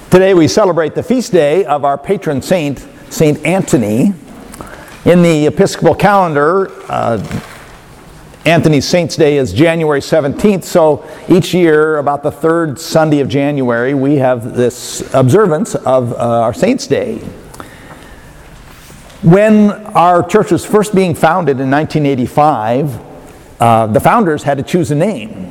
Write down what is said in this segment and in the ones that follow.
Today we celebrate the feast day of our patron saint, St. Anthony. In the Episcopal calendar, Anthony's Saint's Day is January 17th, so each year, about the third Sunday of January, we have this observance of our Saint's Day. When our church was first being founded in 1985, the founders had to choose a name.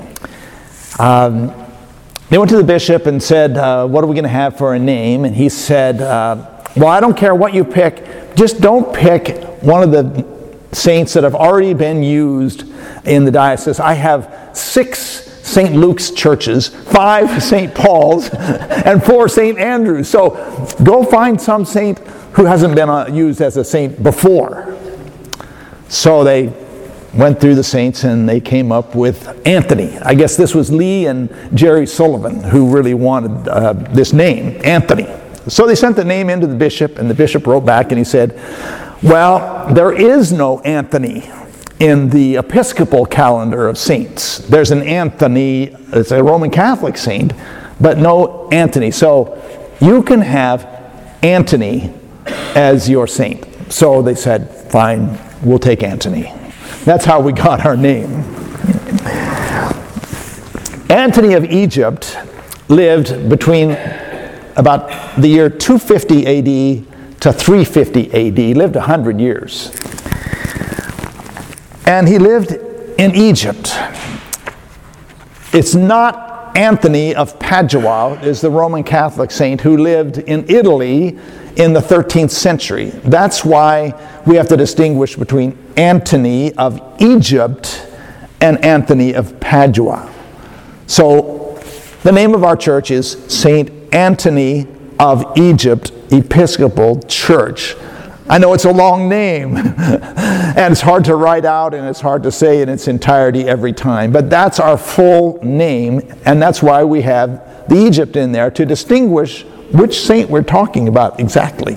They went to the bishop and said, what are we going to have for a name? And he said, well, I don't care what you pick, just don't pick one of the saints that have already been used in the diocese. I have 6 St. Luke's churches, 5 St. Paul's, and 4 St. Andrews. So go find some saint who hasn't been used as a saint before. So they went through the saints and they came up with Anthony. I guess this was Lee and Jerry Sullivan who really wanted this name, Anthony. So they sent the name into the bishop, and the bishop wrote back and he said, well, there is no Anthony in the Episcopal calendar of saints. There's an Anthony, it's a Roman Catholic saint, but no Anthony. So you can have Anthony as your saint. So they said, fine, we'll take Anthony. That's how we got our name. Anthony of Egypt lived between about the year 250 AD to 350 AD. He lived 100 years. And he lived in Egypt. It's not Anthony of Padua, is the Roman Catholic saint who lived in Italy in the 13th century. That's why we have to distinguish between Antony of Egypt and Anthony of Padua. So the name of our church is St. Anthony of Egypt Episcopal Church. I know it's a long name, and it's hard to write out, and it's hard to say in its entirety every time, but that's our full name, and that's why we have the Egypt in there to distinguish which saint we're talking about exactly.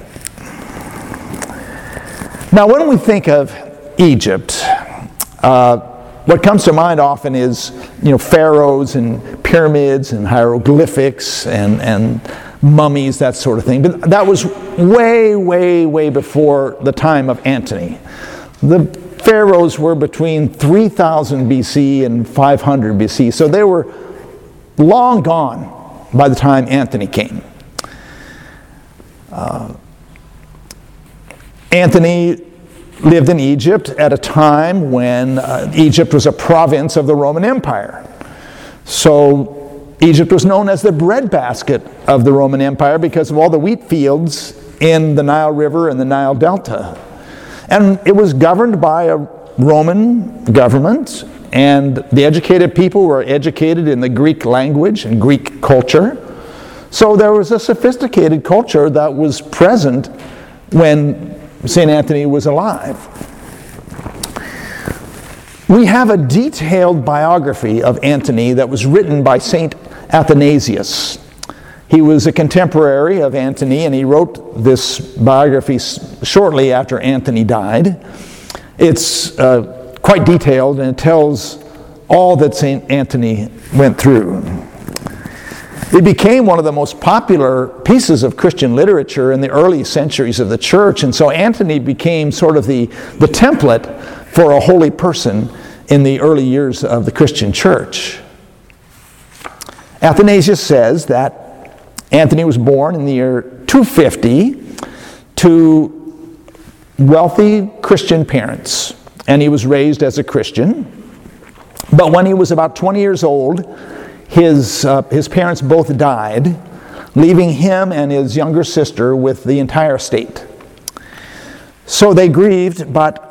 Now, when we think of Egypt, what comes to mind often is, pharaohs and pyramids and hieroglyphics and mummies, that sort of thing. But that was way, way, way before the time of Antony. The pharaohs were between 3000 BC and 500 BC, so they were long gone by the time Antony came. Antony lived in Egypt at a time when Egypt was a province of the Roman Empire. So Egypt was known as the breadbasket of the Roman Empire because of all the wheat fields in the Nile River and the Nile Delta. And it was governed by a Roman government, and the educated people were educated in the Greek language and Greek culture. So there was a sophisticated culture that was present when St. Anthony was alive. We have a detailed biography of Anthony that was written by St. Athanasius. He was a contemporary of Antony, and he wrote this biography shortly after Antony died. It's quite detailed, and it tells all that St. Anthony went through. It became one of the most popular pieces of Christian literature in the early centuries of the church, and so Antony became sort of the template for a holy person in the early years of the Christian church. Athanasius says that Anthony was born in the year 250 to wealthy Christian parents, and he was raised as a Christian. But when he was about 20 years old, his parents both died, leaving him and his younger sister with the entire estate. So they grieved, but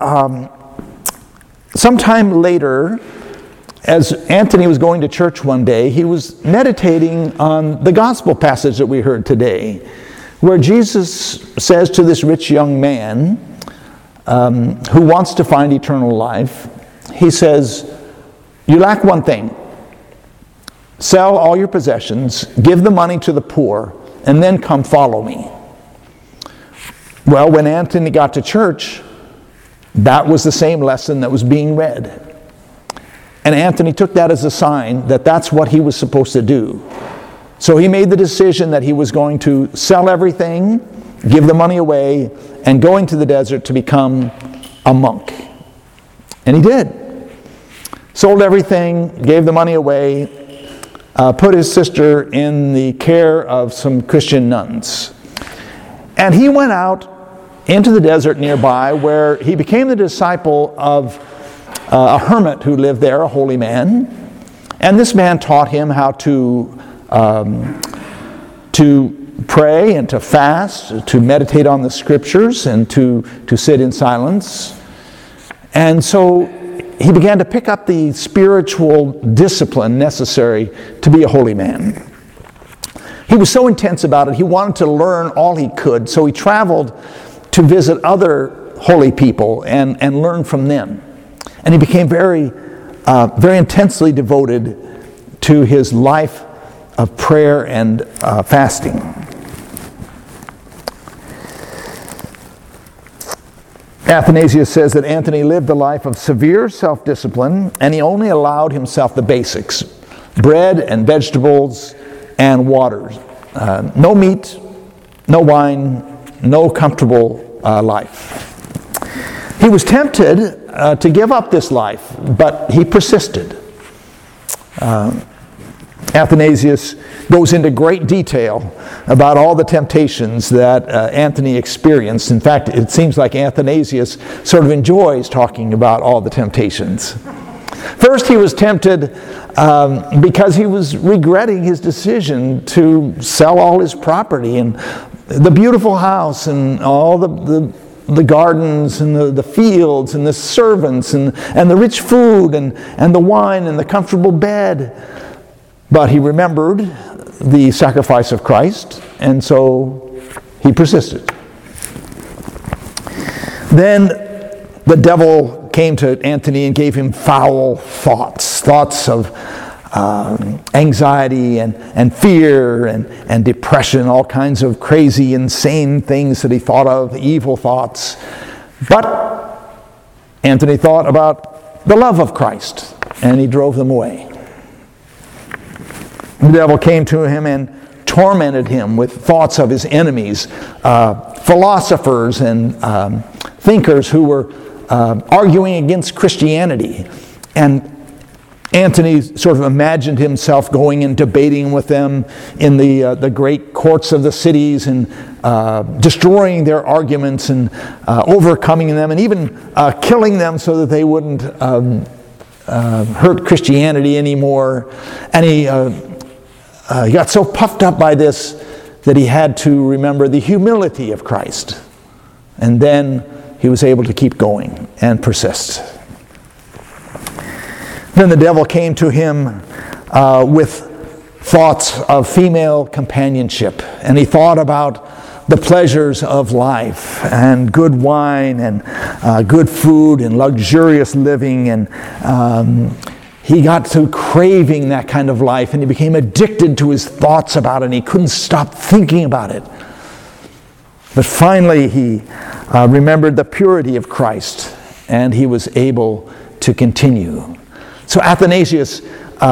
sometime later, as Anthony was going to church one day, he was meditating on the gospel passage that we heard today, where Jesus says to this rich young man who wants to find eternal life, he says, you lack one thing. Sell all your possessions, give the money to the poor, and then come follow me. Well, when Anthony got to church, that was the same lesson that was being read. And Anthony took that as a sign that that's what he was supposed to do. So he made the decision that he was going to sell everything, give the money away, and go into the desert to become a monk. And he did. Sold everything, gave the money away, put his sister in the care of some Christian nuns. And he went out into the desert nearby, where he became the disciple of a hermit who lived there, a holy man. And this man taught him how to pray and to fast, to meditate on the scriptures, and to sit in silence. And so he began to pick up the spiritual discipline necessary to be a holy man. He was so intense about it, he wanted to learn all he could, so he traveled to visit other holy people and learn from them. And he became very intensely devoted to his life of prayer and fasting. Athanasius says that Anthony lived a life of severe self-discipline, and he only allowed himself the basics: bread and vegetables and water. No meat, no wine, no comfortable life. He was tempted to give up this life, but he persisted. Athanasius goes into great detail about all the temptations that Anthony experienced. In fact, it seems like Athanasius sort of enjoys talking about all the temptations. First, he was tempted because he was regretting his decision to sell all his property and the beautiful house and all the gardens and the fields and the servants and the rich food and the wine and the comfortable bed. But he remembered the sacrifice of Christ, and so he persisted. Then the devil came to Anthony and gave him foul thoughts of anxiety and fear and depression, all kinds of crazy, insane things that he thought of, evil thoughts. But Anthony thought about the love of Christ, and he drove them away. The devil came to him and tormented him with thoughts of his enemies, philosophers and thinkers who were arguing against Christianity. And Anthony sort of imagined himself going and debating with them in the great courts of the cities and destroying their arguments and overcoming them and even killing them so that they wouldn't hurt Christianity anymore. And he got so puffed up by this that he had to remember the humility of Christ. And then he was able to keep going and persist. Then the devil came to him with thoughts of female companionship. And he thought about the pleasures of life and good wine and good food and luxurious living. And he got to craving that kind of life, and he became addicted to his thoughts about it, and he couldn't stop thinking about it. But finally he remembered the purity of Christ, and he was able to continue. So Athanasius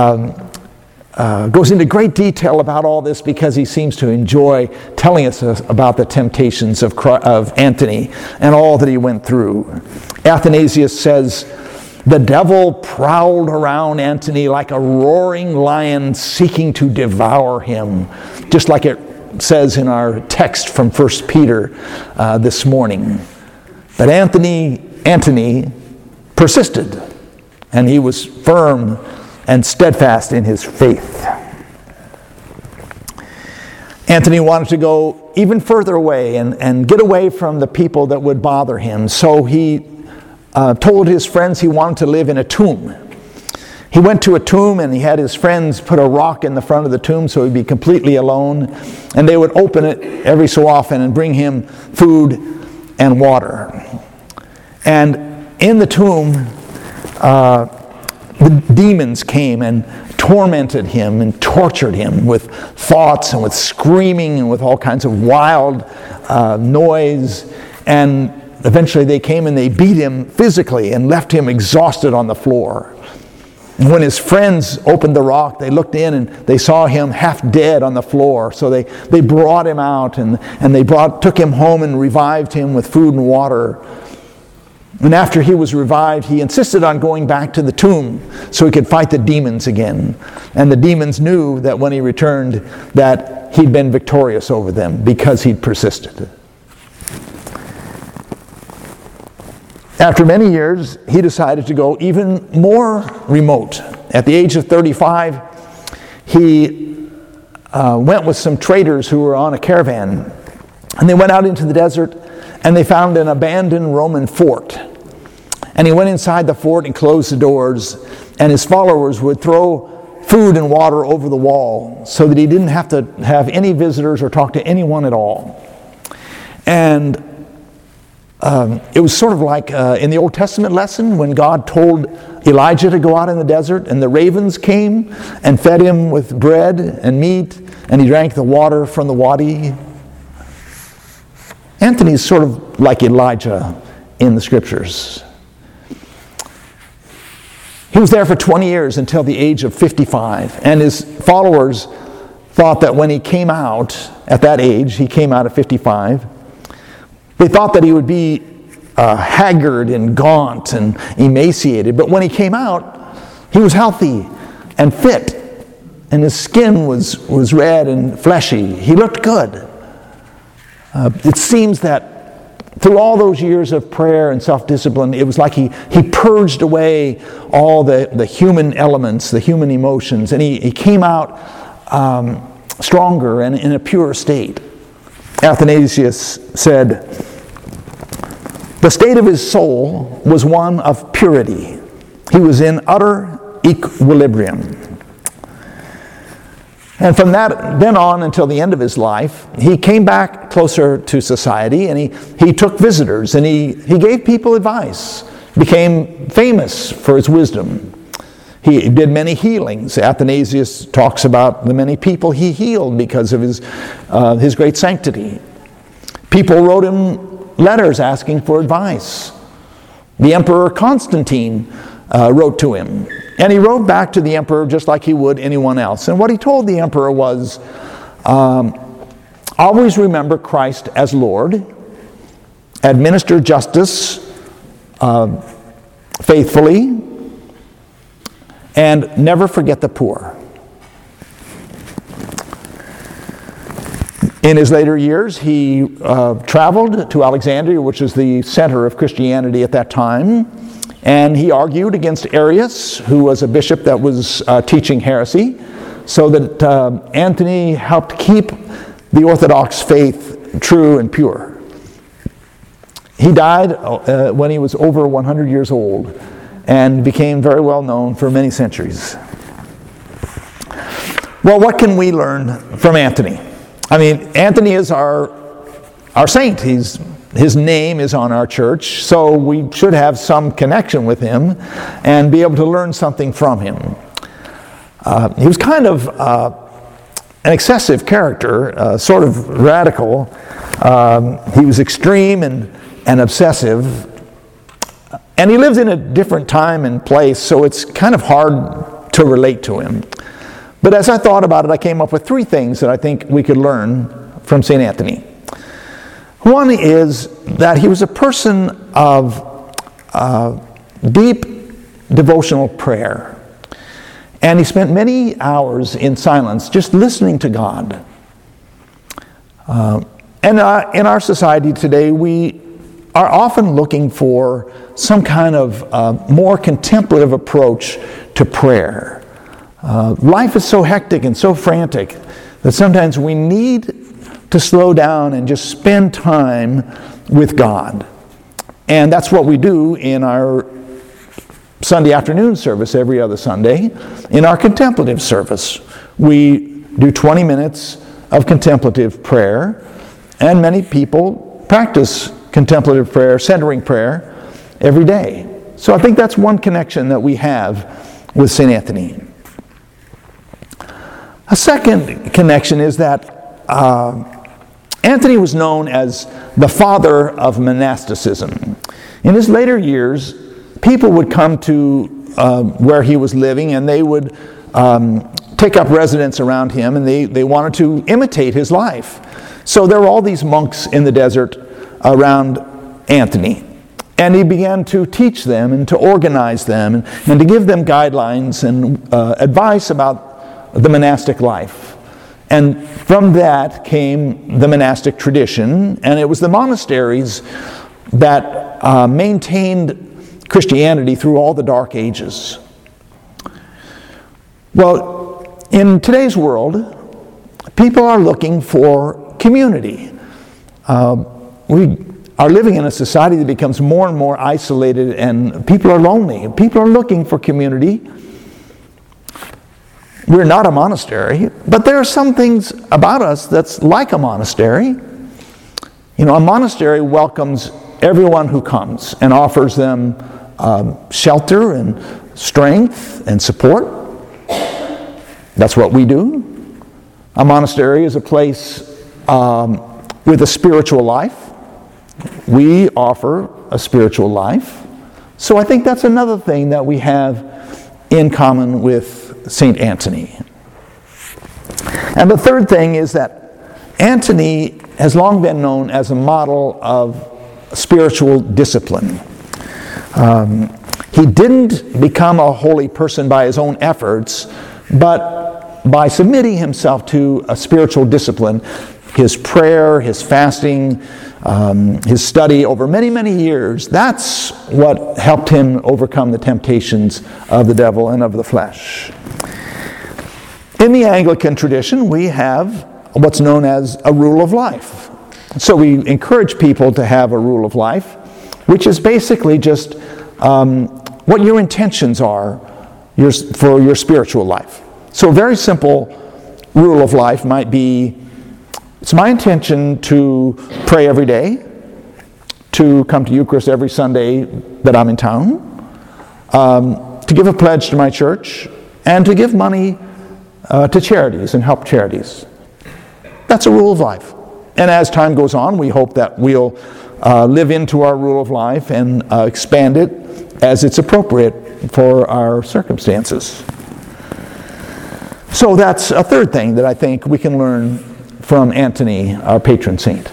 goes into great detail about all this because he seems to enjoy telling us about the temptations of Anthony and all that he went through. Athanasius says, "The devil prowled around Anthony like a roaring lion seeking to devour him," just like it says in our text from 1 Peter this morning. But Anthony persisted, and he was firm and steadfast in his faith. Anthony wanted to go even further away and get away from the people that would bother him. So he told his friends he wanted to live in a tomb. He went to a tomb and he had his friends put a rock in the front of the tomb so he'd be completely alone. And they would open it every so often and bring him food and water. And in the tomb, the demons came and tormented him and tortured him with thoughts and with screaming and with all kinds of wild noise. And eventually they came and they beat him physically and left him exhausted on the floor. When his friends opened the rock, they looked in and they saw him half dead on the floor. So they brought him out and they took him home and revived him with food and water. And after he was revived, he insisted on going back to the tomb so he could fight the demons again. And the demons knew that when he returned that he'd been victorious over them because he'd persisted. After many years, he decided to go even more remote. At the age of 35, he went with some traders who were on a caravan. And they went out into the desert and they found an abandoned Roman fort. And he went inside the fort and closed the doors, and his followers would throw food and water over the wall so that he didn't have to have any visitors or talk to anyone at all. And it was sort of like in the Old Testament lesson when God told Elijah to go out in the desert and the ravens came and fed him with bread and meat and he drank the water from the wadi. Anthony's sort of like Elijah in the scriptures. He was there for 20 years until the age of 55, and his followers thought that when he came out at that age, he came out at 55, they thought that he would be haggard and gaunt and emaciated, but when he came out, he was healthy and fit, and his skin was red and fleshy. He looked good. It seems that through all those years of prayer and self-discipline, it was like he purged away all the human elements, the human emotions, and he came out stronger and in a pure state. Athanasius said, "The state of his soul was one of purity. He was in utter equilibrium." And from then on until the end of his life, he came back closer to society, and he took visitors, and he gave people advice, became famous for his wisdom. He did many healings. Athanasius talks about the many people he healed because of his great sanctity. People wrote him letters asking for advice. The Emperor Constantine wrote to him. And he wrote back to the emperor just like he would anyone else. And what he told the emperor was, always remember Christ as Lord, administer justice faithfully, and never forget the poor. In his later years, he traveled to Alexandria, which is the center of Christianity at that time. And he argued against Arius, who was a bishop that was teaching heresy, so that Anthony helped keep the Orthodox faith true and pure. He died when he was over 100 years old and became very well known for many centuries. Well, what can we learn from Anthony? I mean, Anthony is our saint. His name is on our church, so we should have some connection with him and be able to learn something from him. He was kind of an excessive character, sort of radical. He was extreme and obsessive. And he lived in a different time and place, so it's kind of hard to relate to him. But as I thought about it, I came up with 3 things that I think we could learn from St. Anthony. One is that he was a person of deep devotional prayer. And he spent many hours in silence just listening to God. And in our society today, we are often looking for some kind of more contemplative approach to prayer. Life is so hectic and so frantic that sometimes we need to slow down and just spend time with God. And that's what we do in our Sunday afternoon service every other Sunday. In our contemplative service, we do 20 minutes of contemplative prayer, and many people practice contemplative prayer, centering prayer, every day. So I think that's one connection that we have with St. Anthony. A second connection is that Anthony was known as the father of monasticism. In his later years, people would come to where he was living, and they would take up residence around him, and they wanted to imitate his life. So there were all these monks in the desert around Antony. And he began to teach them and to organize them and to give them guidelines and advice about the monastic life. And from that came the monastic tradition, and it was the monasteries that maintained Christianity through all the Dark Ages. Well, in today's world, people are looking for community. We are living in a society that becomes more and more isolated, and people are lonely. People are looking for community. We're not a monastery, but there are some things about us that's like a monastery. You know, a monastery welcomes everyone who comes and offers them shelter and strength and support. That's what we do. A monastery is a place with a spiritual life. We offer a spiritual life. So I think that's another thing that we have in common with St. Antony. And the third thing is that Antony has long been known as a model of spiritual discipline. He didn't become a holy person by his own efforts, but by submitting himself to a spiritual discipline, his prayer, his fasting, his study over many, many years, that's what helped him overcome the temptations of the devil and of the flesh. In the Anglican tradition, we have what's known as a rule of life. So we encourage people to have a rule of life, which is basically just what your intentions are for your spiritual life. So a very simple rule of life might be, it's my intention to pray every day, to come to Eucharist every Sunday that I'm in town, to give a pledge to my church, and to give money to charities and help charities. That's a rule of life. And as time goes on, we hope that we'll live into our rule of life and expand it as it's appropriate for our circumstances. So that's a third thing that I think we can learn from Antony, our patron saint.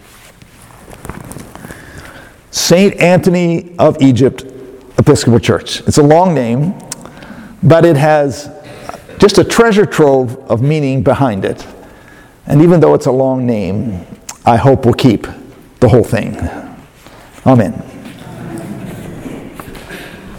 St. Antony of Egypt Episcopal Church. It's a long name, but it has just a treasure trove of meaning behind it. And even though it's a long name, I hope we'll keep the whole thing. Amen.